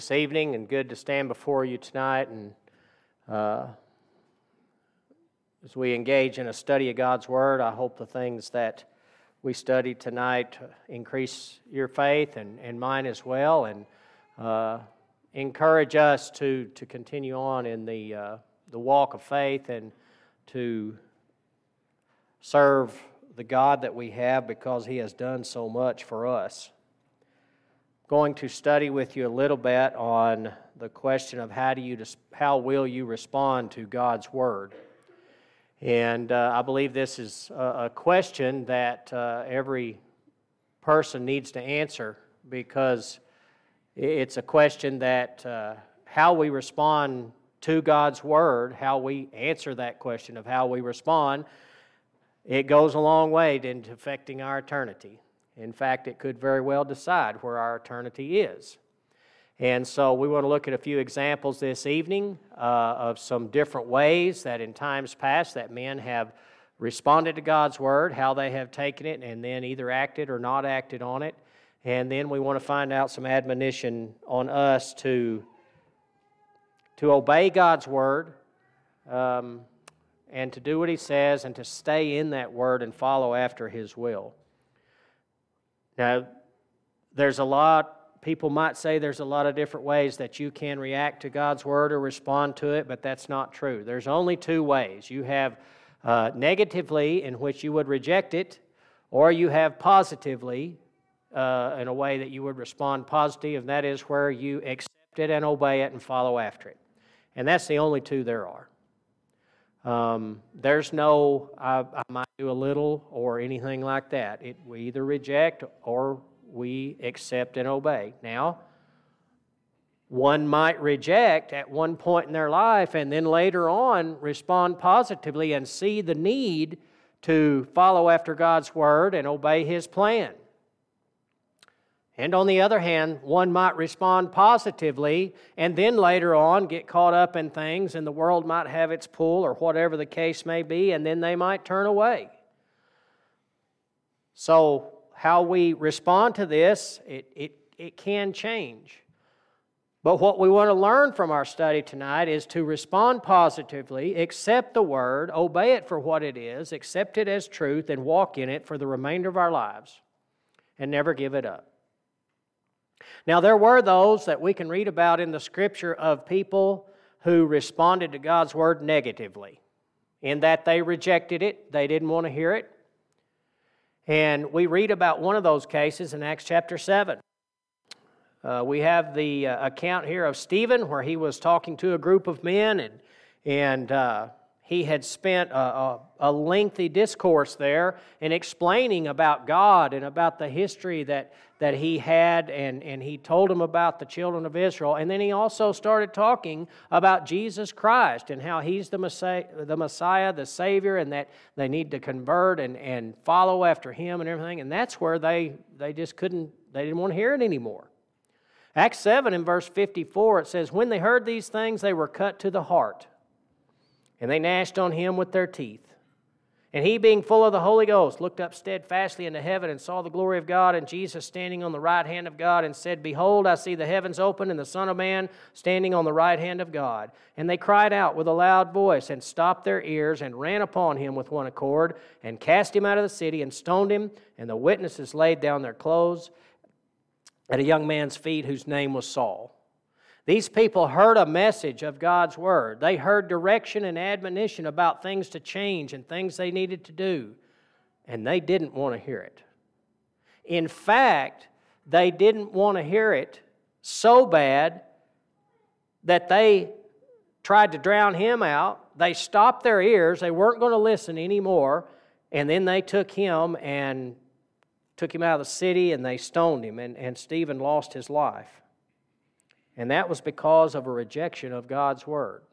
This evening, and good to stand before you tonight. And as we engage in a study of God's Word, I hope the things that we study tonight increase your faith and mine as well, and encourage us to continue on in the walk of faith and to serve the God that we have because He has done so much for us. Going to study with you a little bit on the question of how will you respond to God's Word. And I believe this is a question that every person needs to answer, because it's a question that how we respond to God's Word, how we answer that question of how we respond, it goes a long way into affecting our eternity. In fact, it could very well decide where our eternity is. And so we want to look at a few examples this evening of some different ways that in times past that men have responded to God's Word, how they have taken it and then either acted or not acted on it. And then we want to find out some admonition on us to obey God's Word and to do what He says and to stay in that Word and follow after His will. Now, people might say there's a lot of different ways that you can react to God's Word or respond to it, but that's not true. There's only two ways. You have negatively, in which you would reject it, or you have positively, in a way that you would respond positive, and that is where you accept it and obey it and follow after it. And that's the only two there are. There's no, I might do a little or anything like that. We either reject or we accept and obey. Now, one might reject at one point in their life and then later on respond positively and see the need to follow after God's Word and obey His plan. And on the other hand, one might respond positively and then later on get caught up in things, and the world might have its pull or whatever the case may be, and then they might turn away. So how we respond to this, it can change. But what we want to learn from our study tonight is to respond positively, accept the Word, obey it for what it is, accept it as truth, and walk in it for the remainder of our lives, and never give it up. Now, there were those that we can read about in the Scripture of people who responded to God's Word negatively, in that they rejected it, they didn't want to hear it. And we read about one of those cases in Acts chapter 7. We have the account here of Stephen, where he was talking to a group of men, and he had spent a lengthy discourse there in explaining about God and about the history that he had, and he told them about the children of Israel. And then he also started talking about Jesus Christ and how He's the Messiah, the Savior, and that they need to convert and follow after Him and everything. And that's where they didn't want to hear it anymore. Acts 7 in verse 54, it says, "When they heard these things, they were cut to the heart, and they gnashed on him with their teeth. And he, being full of the Holy Ghost, looked up steadfastly into heaven and saw the glory of God and Jesus standing on the right hand of God, and said, Behold, I see the heavens open and the Son of Man standing on the right hand of God. And they cried out with a loud voice and stopped their ears and ran upon him with one accord and cast him out of the city and stoned him. And the witnesses laid down their clothes at a young man's feet whose name was Saul." These people heard a message of God's Word. They heard direction and admonition about things to change and things they needed to do, and they didn't want to hear it. In fact, they didn't want to hear it so bad that they tried to drown him out. They stopped their ears. They weren't going to listen anymore, and then they took him out of the city, and they stoned him, and Stephen lost his life. And that was because of a rejection of God's Word.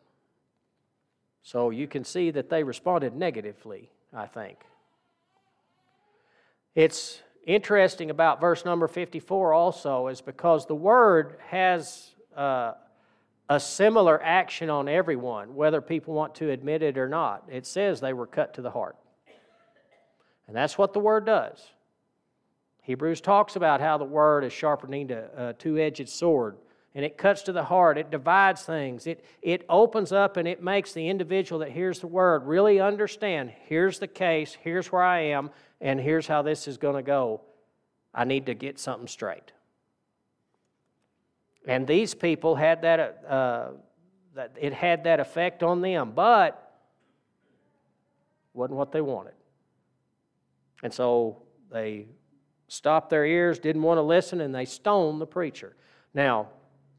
So you can see that they responded negatively, I think. It's interesting about verse number 54 also is because the Word has a similar action on everyone, whether people want to admit it or not. It says they were cut to the heart. And that's what the Word does. Hebrews talks about how the Word is sharpening a two-edged sword, and it cuts to the heart. It divides things. It opens up and it makes the individual that hears the Word really understand, here's the case, here's where I am, and here's how this is going to go. I need to get something straight. And these people had it had that effect on them, but wasn't what they wanted. And so they stopped their ears, didn't want to listen, and they stoned the preacher. Now,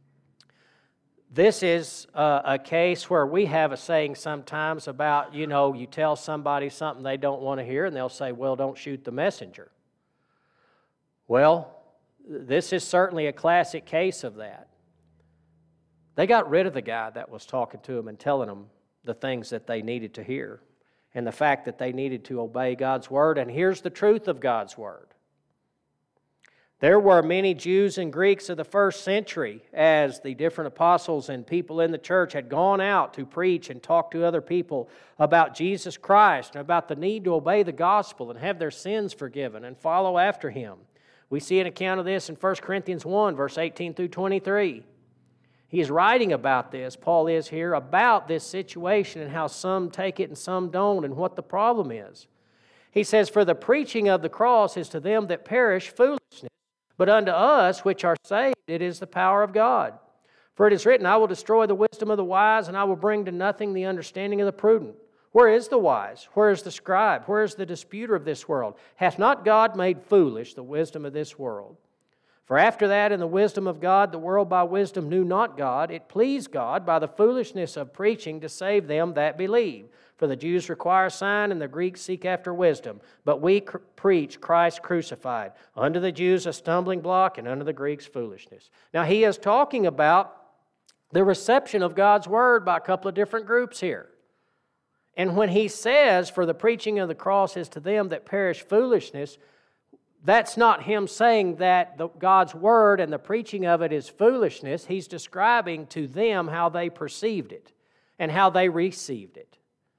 this is a case where we have a saying sometimes about, you tell somebody something they don't want to hear, and they'll say, well, don't shoot the messenger. Well, this is certainly a classic case of that. They got rid of the guy that was talking to them and telling them the things that they needed to hear and the fact that they needed to obey God's Word. And here's the truth of God's Word. There were many Jews and Greeks of the first century as the different apostles and people in the church had gone out to preach and talk to other people about Jesus Christ and about the need to obey the gospel and have their sins forgiven and follow after Him. We see an account of this in 1 Corinthians 1, verse 18 through 23. He is writing about this, Paul is here, about this situation and how some take it and some don't and what the problem is. He says, for the preaching of the cross is to them that perish foolishness, but unto us which are saved it is the power of God. For it is written, I will destroy the wisdom of the wise, and I will bring to nothing the understanding of the prudent. Where is the wise? Where is the scribe? Where is the disputer of this world? Hath not God made foolish the wisdom of this world? For after that, in the wisdom of God, the world by wisdom knew not God. It pleased God by the foolishness of preaching to save them that believe. For the Jews require a sign, and the Greeks seek after wisdom. But we preach Christ crucified. Unto the Jews a stumbling block, and unto the Greeks foolishness. Now he is talking about the reception of God's Word by a couple of different groups here. And when he says, for the preaching of the cross is to them that perish foolishness, that's not him saying that God's Word and the preaching of it is foolishness. He's describing to them how they perceived it and how they received it.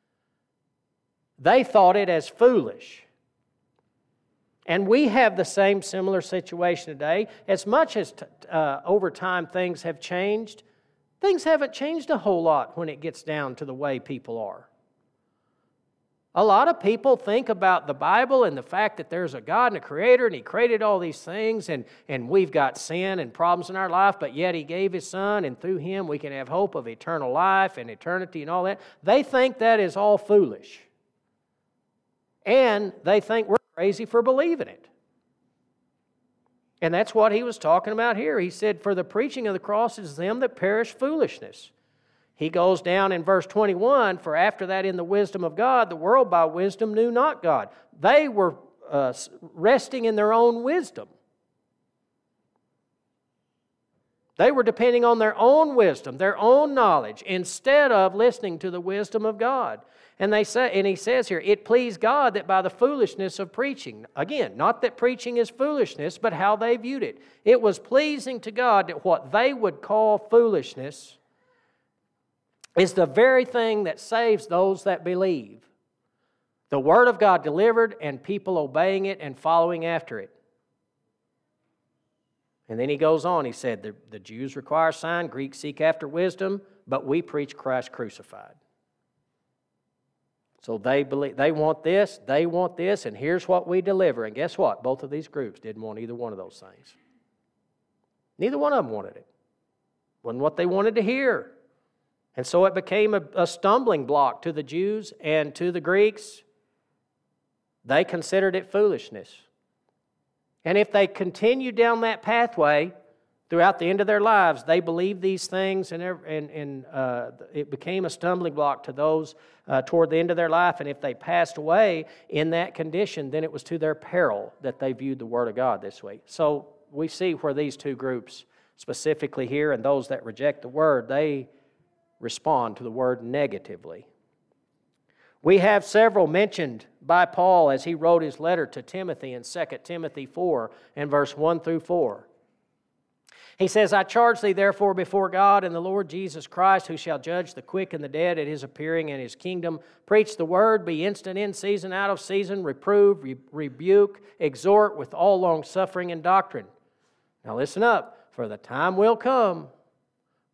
They thought it as foolish. And we have the same similar situation today. As much as over time things have changed, things haven't changed a whole lot when it gets down to the way people are. A lot of people think about the Bible and the fact that there's a God and a Creator and He created all these things and we've got sin and problems in our life, but yet He gave His Son and through Him we can have hope of eternal life and eternity and all that. They think that is all foolish. And they think we're crazy for believing it. And that's what he was talking about here. He said, for the preaching of the cross is them that perish foolishness. He goes down in verse 21, for after that in the wisdom of God, the world by wisdom knew not God. They were resting in their own wisdom. They were depending on their own wisdom, their own knowledge, instead of listening to the wisdom of God. And he says here, it pleased God that by the foolishness of preaching, again, not that preaching is foolishness, but how they viewed it. It was pleasing to God that what they would call foolishness is the very thing that saves those that believe. The Word of God delivered and people obeying it and following after it. And then he goes on, he said, the Jews require a sign, Greeks seek after wisdom, but we preach Christ crucified. So they want this, and here's what we deliver. And guess what? Both of these groups didn't want either one of those things. Neither one of them wanted it. Wasn't what they wanted to hear. And so it became a stumbling block to the Jews and to the Greeks. They considered it foolishness. And if they continued down that pathway throughout the end of their lives, they believed these things, and it became a stumbling block to those toward the end of their life. And if they passed away in that condition, then it was to their peril that they viewed the Word of God this way. So we see where these two groups, specifically here, and those that reject the Word, they respond to the Word negatively. We have several mentioned by Paul as he wrote his letter to Timothy in 2 Timothy 4 and verse 1 through 4. He says, I charge thee therefore before God and the Lord Jesus Christ, who shall judge the quick and the dead at His appearing in His kingdom. Preach the word, be instant in season, out of season, reprove, rebuke, exhort with all longsuffering and doctrine. Now listen up, for the time will come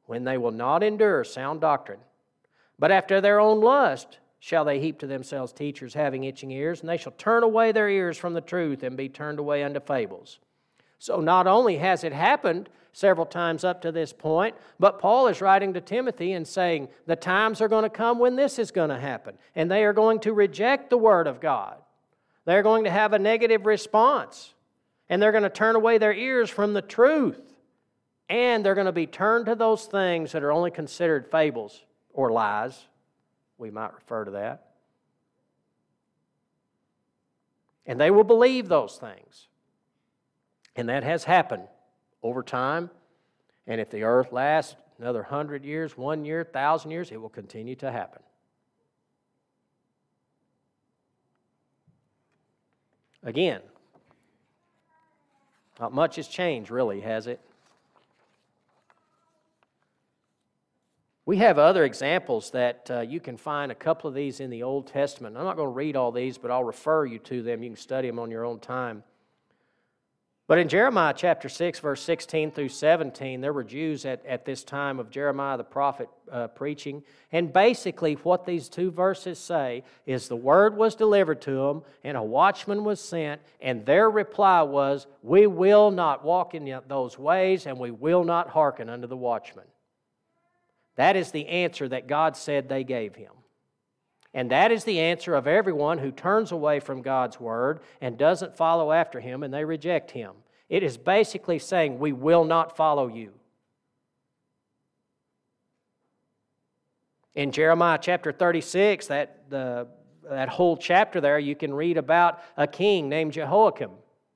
when they will not endure sound doctrine. But after their own lust shall they heap to themselves teachers having itching ears, and they shall turn away their ears from the truth and be turned away unto fables. So not only has it happened several times up to this point, but Paul is writing to Timothy and saying the times are going to come when this is going to happen, and they are going to reject the Word of God. They're going to have a negative response, and they're going to turn away their ears from the truth, and they're going to be turned to those things that are only considered fables or lies. We might refer to that. And they will believe those things. And that has happened over time. And if the earth lasts another 100 years, 1 year, 1,000 years, it will continue to happen. Again, not much has changed, really, has it? We have other examples that you can find a couple of these in the Old Testament. I'm not going to read all these, but I'll refer you to them. You can study them on your own time. But in Jeremiah chapter 6, verse 16 through 17, there were Jews at this time of Jeremiah the prophet preaching. And basically what these two verses say is the word was delivered to them, and a watchman was sent, and their reply was, we will not walk in those ways, and we will not hearken unto the watchman. That is the answer that God said they gave him. And that is the answer of everyone who turns away from God's Word and doesn't follow after Him and they reject Him. It is basically saying, we will not follow you. In Jeremiah chapter 36, that whole chapter there, you can read about a king named Jehoiakim.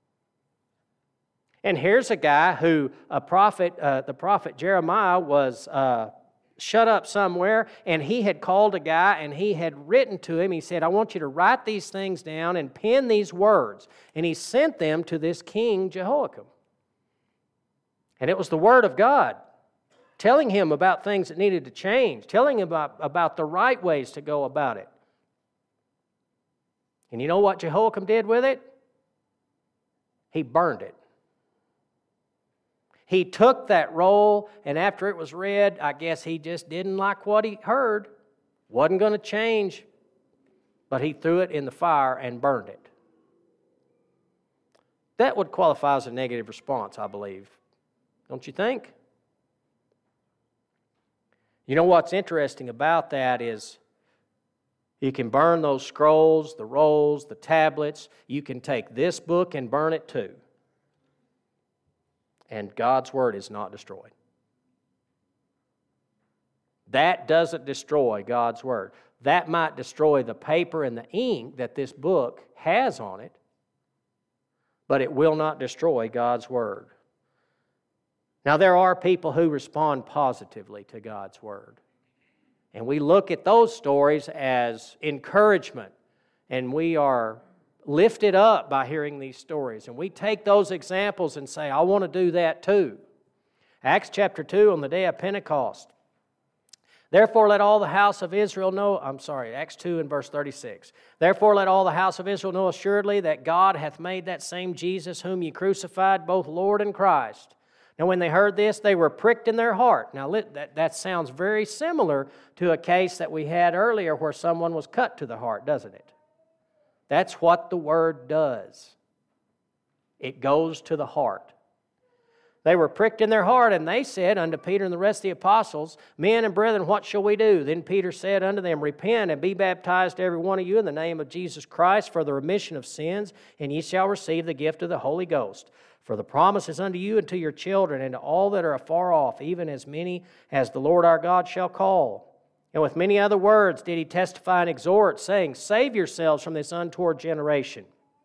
And here's a guy who, the prophet Jeremiah was shut up somewhere, and he had called a guy and he had written to him. He said, I want you to write these things down and pen these words. And he sent them to this king Jehoiakim. And it was the Word of God telling him about things that needed to change, telling him about the right ways to go about it. And you know what Jehoiakim did with it? He burned it. He took that roll, and after it was read, I guess he just didn't like what he heard. Wasn't going to change, but he threw it in the fire and burned it. That would qualify as a negative response, I believe. Don't you think? You know what's interesting about that is you can burn those scrolls, the rolls, the tablets. You can take this book and burn it too. And God's Word is not destroyed. That doesn't destroy God's Word. That might destroy the paper and the ink that this book has on it, but it will not destroy God's Word. Now, there are people who respond positively to God's Word. And we look at those stories as encouragement, and we are lifted up by hearing these stories. And we take those examples and say, I want to do that too. Acts chapter 2 on the day of Pentecost. Therefore let all the house of Israel know, Acts 2 and verse 36. Therefore let all the house of Israel know assuredly that God hath made that same Jesus whom ye crucified, both Lord and Christ. Now when they heard this, they were pricked in their heart. Now that sounds very similar to a case that we had earlier where someone was cut to the heart, doesn't it? That's what the Word does. It goes to the heart. They were pricked in their heart, and they said unto Peter and the rest of the apostles, Men and brethren, what shall we do? Then Peter said unto them, Repent and be baptized every one of you in the name of Jesus Christ for the remission of sins, and ye shall receive the gift of the Holy Ghost. For the promise is unto you and to your children and to all that are afar off, even as many as the Lord our God shall call. And with many other words did he testify and exhort, saying, Save yourselves from this untoward generation.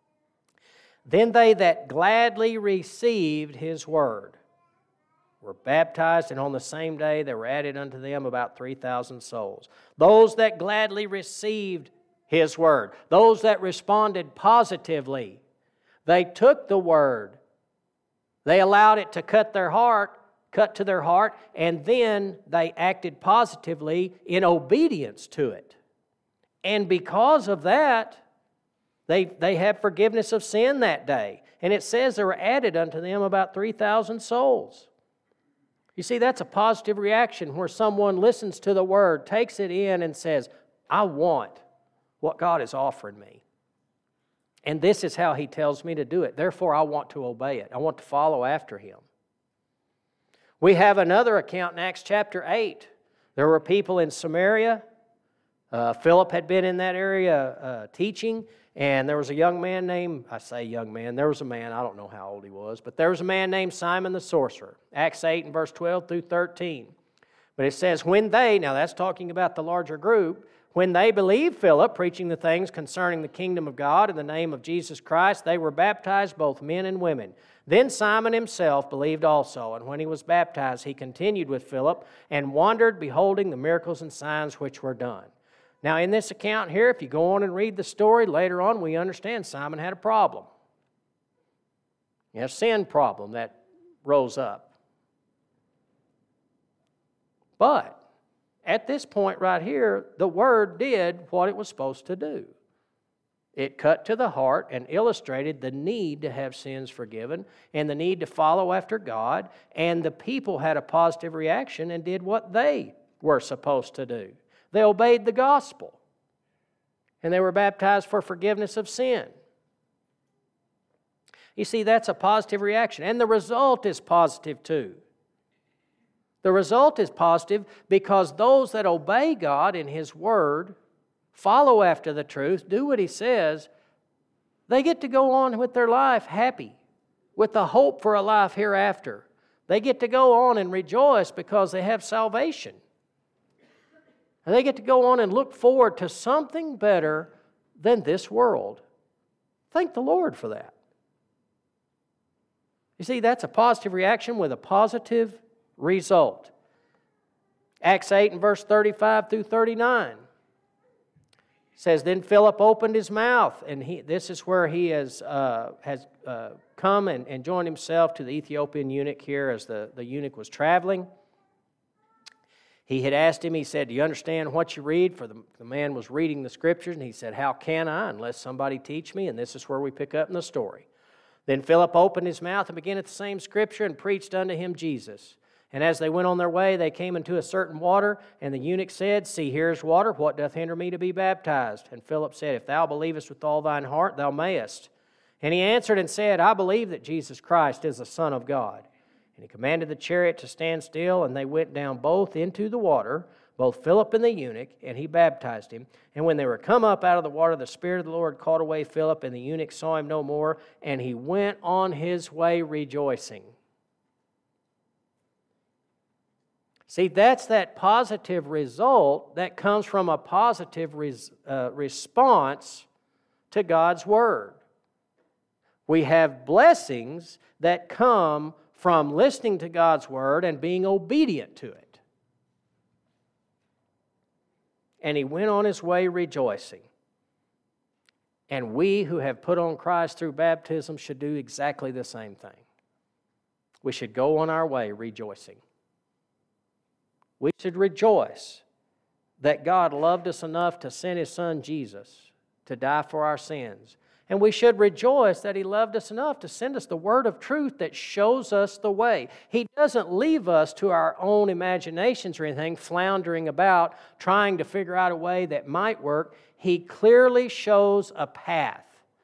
Then they that gladly received his word were baptized, and on the same day there were added unto them about 3,000 souls. Those that gladly received his word, those that responded positively, they took the word, they allowed it to cut to their heart, and then they acted positively in obedience to it. And because of that, they have forgiveness of sin that day. And it says there were added unto them about 3,000 souls. You see, that's a positive reaction where someone listens to the Word, takes it in, and says, I want what God is offering me. And this is how He tells me to do it. Therefore, I want to obey it. I want to follow after Him. We have another account in Acts chapter 8. There were people in Samaria. Philip had been in that area teaching, and there was a young man named, I say young man, there was a man, I don't know how old he was, but there was a man named Simon the sorcerer. Acts 8 and verse 12 through 13. But it says, when they, now that's talking about the larger group, when they believed Philip, preaching the things concerning the kingdom of God in the name of Jesus Christ, they were baptized, both men and women. Then Simon himself believed also, and when he was baptized, he continued with Philip and wandered, beholding the miracles and signs which were done. Now, in this account here, if you go on and read the story, later on we understand Simon had a problem. A sin problem that rose up. But at this point right here, the Word did what it was supposed to do. It cut to the heart and illustrated the need to have sins forgiven and the need to follow after God, and the people had a positive reaction and did what they were supposed to do. They obeyed the gospel, and they were baptized for forgiveness of sin. You see, that's a positive reaction, and the result is positive too. The result is positive because those that obey God in His Word, follow after the truth, do what He says, they get to go on with their life happy, with the hope for a life hereafter. They get to go on and rejoice because they have salvation. And they get to go on and look forward to something better than this world. Thank the Lord for that. You see, that's a positive reaction with a positive result. Acts 8 and verse 35 through 39 says, Then Philip opened his mouth, and this is where he has come and joined himself to the Ethiopian eunuch here as the eunuch was traveling. He had asked him, he said, do you understand what you read? For the man was reading the Scriptures, and he said, how can I unless somebody teach me? And this is where we pick up in the story. Then Philip opened his mouth and began at the same Scripture and preached unto him Jesus. And as they went on their way, they came into a certain water, and the eunuch said, See, here is water, what doth hinder me to be baptized? And Philip said, If thou believest with all thine heart, thou mayest. And he answered and said, I believe that Jesus Christ is the Son of God. And he commanded the chariot to stand still, and they went down both into the water, both Philip and the eunuch, and he baptized him. And when they were come up out of the water, the Spirit of the Lord caught away Philip, and the eunuch saw him no more, and he went on his way rejoicing. See, that's that positive result that comes from a positive response to God's Word. We have blessings that come from listening to God's Word and being obedient to it. And he went on his way rejoicing. And we who have put on Christ through baptism should do exactly the same thing. We should go on our way rejoicing. We should rejoice that God loved us enough to send His Son Jesus to die for our sins. And we should rejoice that He loved us enough to send us the word of truth that shows us the way. He doesn't leave us to our own imaginations or anything, floundering about, trying to figure out a way that might work. He clearly shows a path.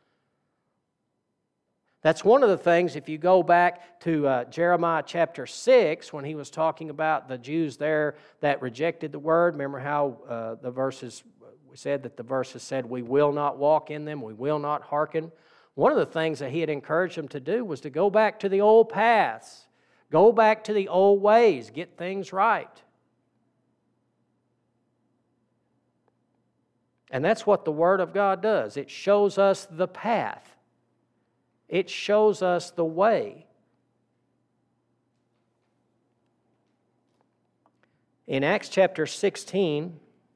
That's one of the things, if you go back to Jeremiah chapter 6, when he was talking about the Jews there that rejected the word. Remember how we said that the verses said, we will not walk in them, we will not hearken. One of the things that he had encouraged them to do was to go back to the old paths, go back to the old ways, get things right. And that's what the Word of God does. It shows us the path. It shows us the way. In Acts chapter 16,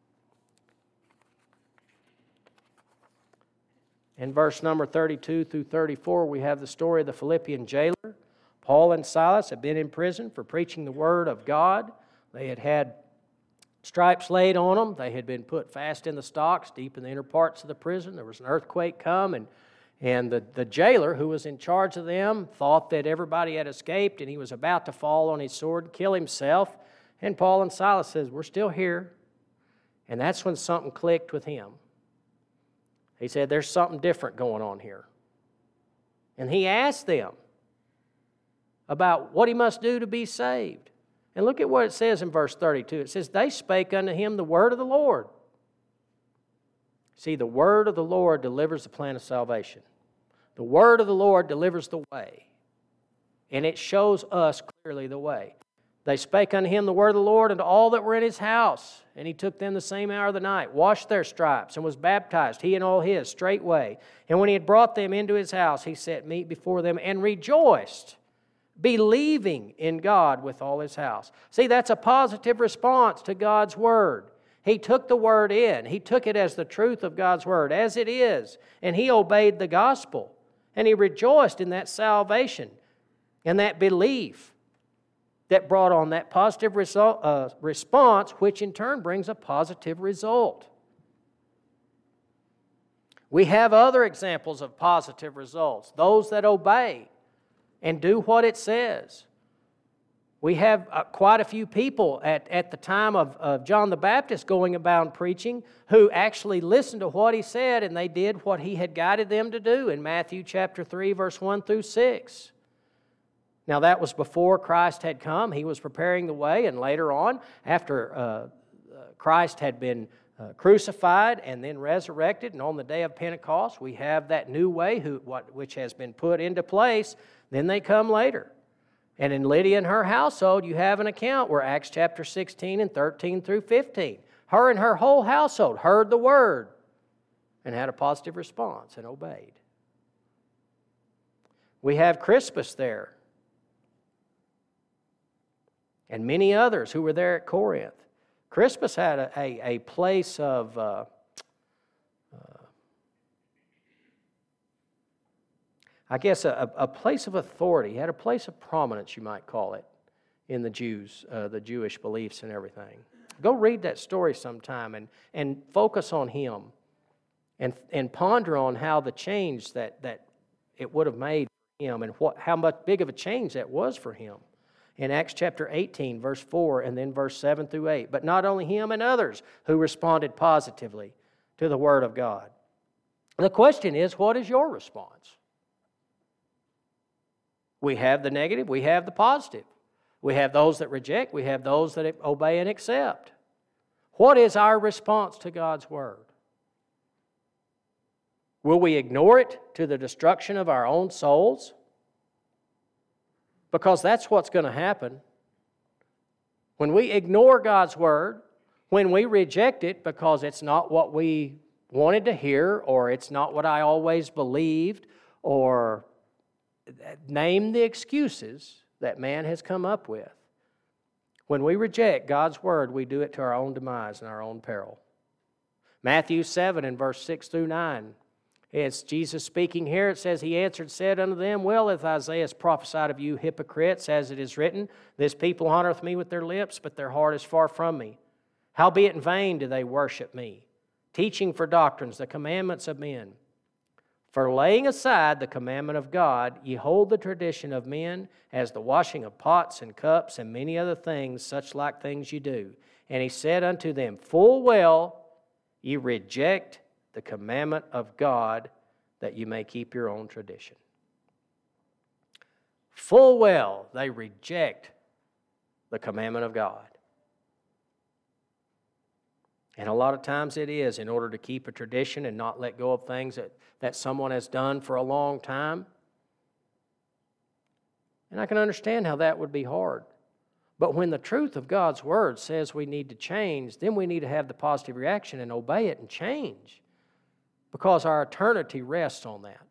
in verse number 32 through 34, we have the story of the Philippian jailer. Paul and Silas had been in prison for preaching the Word of God. They had had stripes laid on them. They had been put fast in the stocks, deep in the inner parts of the prison. There was an earthquake come, and And the jailer who was in charge of them thought that everybody had escaped and he was about to fall on his sword and kill himself. And Paul and Silas says, we're still here. And that's when something clicked with him. He said, there's something different going on here. And he asked them about what he must do to be saved. And look at what it says in verse 32. It says, they spake unto him the word of the Lord. See, the word of the Lord delivers the plan of salvation. The word of the Lord delivers the way. And it shows us clearly the way. They spake unto him the word of the Lord and to all that were in his house. And he took them the same hour of the night, washed their stripes, and was baptized, he and all his, straightway. And when he had brought them into his house, he set meat before them and rejoiced, believing in God with all his house. See, that's a positive response to God's word. He took the word in. He took it as the truth of God's word, as it is. And he obeyed the gospel. And he rejoiced in that salvation and that belief that brought on that positive response, which in turn brings a positive result. We have other examples of positive results, those that obey and do what it says. We have quite a few people at the time of John the Baptist going about preaching who actually listened to what he said and they did what he had guided them to do in Matthew chapter 3, verse 1 through 6. Now that was before Christ had come. He was preparing the way, and later on, after Christ had been crucified and then resurrected, and on the day of Pentecost, we have that new way which has been put into place. Then they come later. And in Lydia and her household, you have an account where Acts chapter 16 and 13 through 15. Her and her whole household heard the word and had a positive response and obeyed. We have Crispus there and many others who were there at Corinth. Crispus had a place of I guess a place of authority. He had a place of prominence, you might call it, in the Jews, the Jewish beliefs and everything. Go read that story sometime and focus on him and ponder on how the change that it would have made for him and how much big of a change that was for him. In Acts chapter 18, verse 4, and then verse 7 through 8. But not only him and others who responded positively to the Word of God. The question is, what is your response? We have the negative, we have the positive. We have those that reject, we have those that obey and accept. What is our response to God's Word? Will we ignore it to the destruction of our own souls? Because that's what's going to happen. When we ignore God's Word, when we reject it because it's not what we wanted to hear, or it's not what I always believed, or name the excuses that man has come up with. When we reject God's Word, we do it to our own demise and our own peril. Matthew 7 and verse 6 through 9. It's Jesus speaking here. It says, He answered, said unto them, Well hath Isaiah prophesied of you hypocrites, as it is written, This people honoreth me with their lips, but their heart is far from me. Howbeit in vain do they worship me, teaching for doctrines the commandments of men. For laying aside the commandment of God, ye hold the tradition of men, as the washing of pots and cups, and many other things, such like things ye do. And he said unto them, Full well ye reject the commandment of God, that you may keep your own tradition. Full well they reject the commandment of God. And a lot of times it is in order to keep a tradition and not let go of things that someone has done for a long time. And I can understand how that would be hard. But when the truth of God's Word says we need to change, then we need to have the positive reaction and obey it and change. Because our eternity rests on that.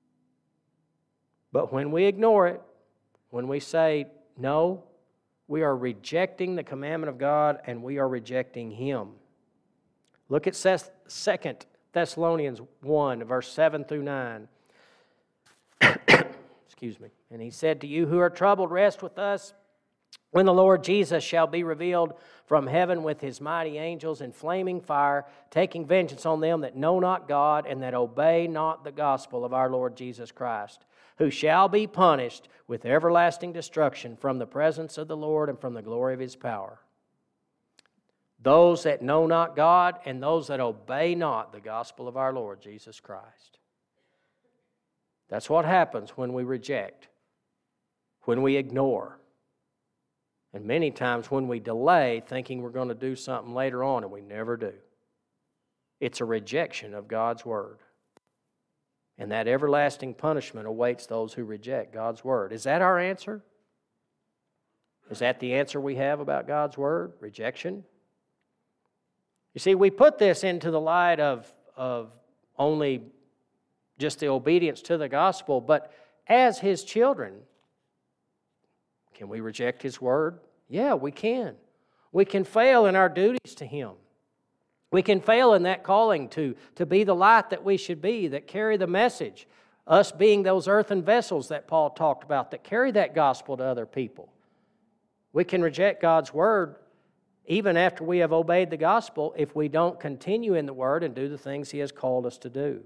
But when we ignore it, when we say, no, we are rejecting the commandment of God and we are rejecting Him. Look at 2 Thessalonians 1, verse 7 through 9. Excuse me. And he said to you who are troubled, rest with us when the Lord Jesus shall be revealed from heaven with his mighty angels in flaming fire, taking vengeance on them that know not God and that obey not the gospel of our Lord Jesus Christ, who shall be punished with everlasting destruction from the presence of the Lord and from the glory of his power. Those that know not God and those that obey not the gospel of our Lord Jesus Christ. That's what happens when we reject, when we ignore, and many times when we delay thinking we're going to do something later on and we never do. It's a rejection of God's Word. And that everlasting punishment awaits those who reject God's Word. Is that our answer? Is that the answer we have about God's Word? Rejection? You see, we put this into the light of only just the obedience to the gospel, but as His children, can we reject His Word? Yeah, we can. We can fail in our duties to Him. We can fail in that calling to be the light that we should be, that carry the message. Us being those earthen vessels that Paul talked about, that carry that gospel to other people. We can reject God's Word even after we have obeyed the gospel if we don't continue in the Word and do the things He has called us to do.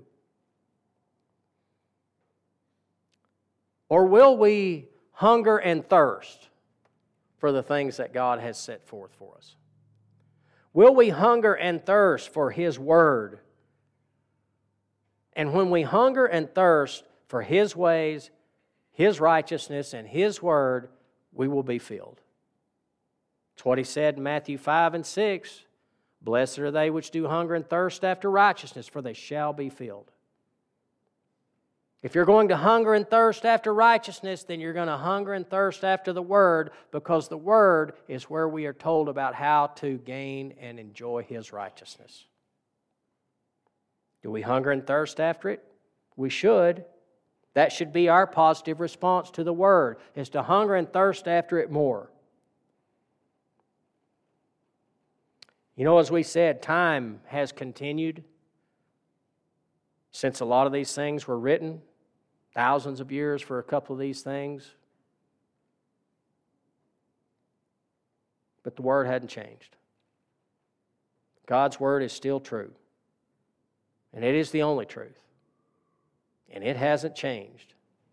Or will we hunger and thirst for the things that God has set forth for us? Will we hunger and thirst for His Word? And when we hunger and thirst for His ways, His righteousness, and His Word, we will be filled. It's what He said in Matthew 5 and 6. Blessed are they which do hunger and thirst after righteousness, for they shall be filled. If you're going to hunger and thirst after righteousness, then you're going to hunger and thirst after the Word, because the Word is where we are told about how to gain and enjoy His righteousness. Do we hunger and thirst after it? We should. That should be our positive response to the Word, is to hunger and thirst after it more. You know, as we said, time has continued since a lot of these things were written. Thousands of years for a couple of these things. But the Word hadn't changed. God's Word is still true. And it is the only truth. And it hasn't changed.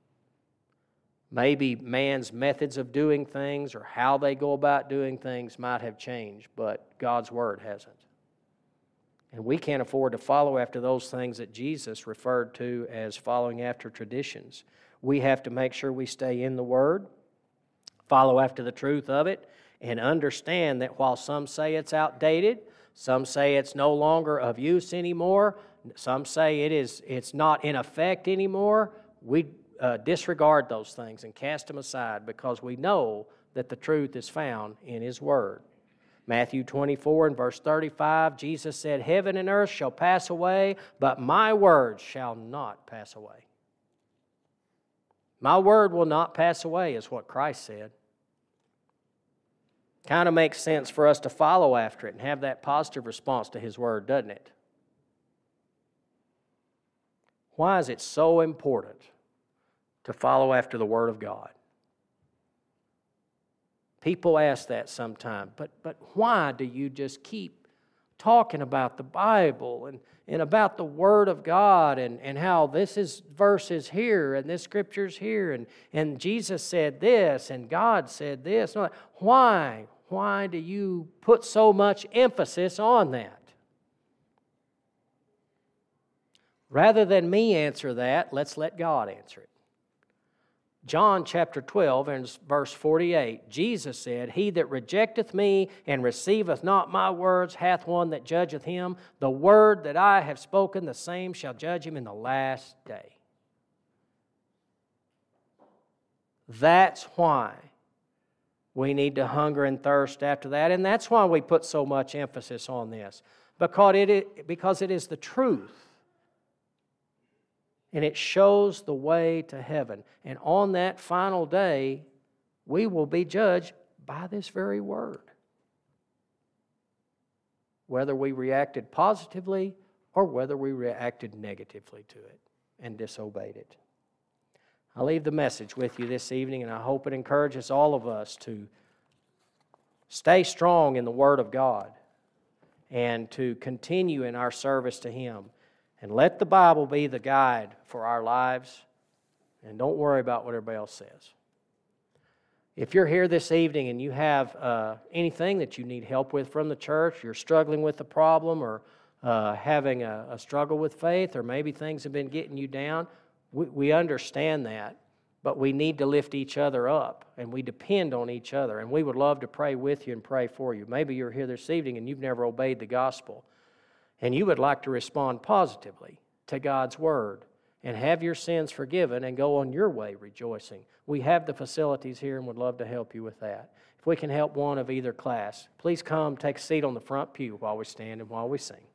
Maybe man's methods of doing things or how they go about doing things might have changed, but God's Word hasn't. And we can't afford to follow after those things that Jesus referred to as following after traditions. We have to make sure we stay in the Word, follow after the truth of it, and understand that while some say it's outdated, some say it's no longer of use anymore, some say it's not in effect anymore, we disregard those things and cast them aside because we know that the truth is found in His Word. Matthew 24 and verse 35, Jesus said, "Heaven and earth shall pass away, but my words shall not pass away." My word will not pass away is what Christ said. Kind of makes sense for us to follow after it and have that positive response to His Word, doesn't it? Why is it so important to follow after the Word of God? People ask that sometimes, but why do you just keep talking about the Bible and about the Word of God and how this verse is here and this scripture's here and Jesus said this and God said this? Why? Why do you put so much emphasis on that? Rather than me answer that, let's let God answer it. John chapter 12 and verse 48, Jesus said, "He that rejecteth me and receiveth not my words hath one that judgeth him. The word that I have spoken, the same shall judge him in the last day." That's why we need to hunger and thirst after that, and that's why we put so much emphasis on this, because it is the truth. And it shows the way to heaven. And on that final day, we will be judged by this very word. Whether we reacted positively or whether we reacted negatively to it and disobeyed it. I'll leave the message with you this evening, and I hope it encourages all of us to stay strong in the Word of God and to continue in our service to Him. And let the Bible be the guide for our lives, and don't worry about what everybody else says. If you're here this evening and you have anything that you need help with from the church, you're struggling with a problem or having a struggle with faith, or maybe things have been getting you down, we understand that, but we need to lift each other up, and we depend on each other, and we would love to pray with you and pray for you. Maybe you're here this evening and you've never obeyed the gospel, and you would like to respond positively to God's Word and have your sins forgiven and go on your way rejoicing. We have the facilities here and would love to help you with that. If we can help one of either class, please come take a seat on the front pew while we stand and while we sing.